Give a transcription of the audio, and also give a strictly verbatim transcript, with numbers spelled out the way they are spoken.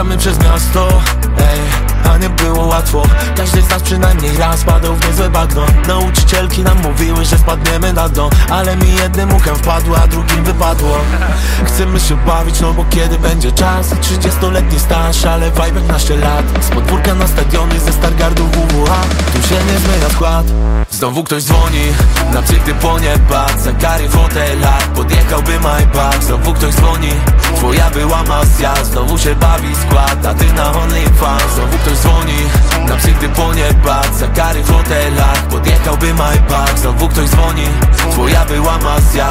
Przejeżdżamy przez miasto, ej, a nie było łatwo. Każdy z nas przynajmniej raz padał w niezłe bagno. Nauczycielki nam mówiły, że spadniemy na dno, ale mi jednym uchem wpadło, a drugim wypadło. Chcemy się bawić, no bo kiedy będzie czas? Trzydziestoletni staż, ale vibe jak naście lat. Z podwórka na stadiony, ze Stargardu W W A. Tu się nie zmienia skład. Znowu ktoś dzwoni, na psyty po nieba. Za kary w hotelach, podjechałby Maybach. Znowu ktoś dzwoni, twoja była masja. Znowu się bawi skład, a ty na OnlyFans. Znowu ktoś dzwoni, na psyty po nieba. Za kary w hotelach, podjechałby Maybach. Znowu ktoś dzwoni, twoja była masja.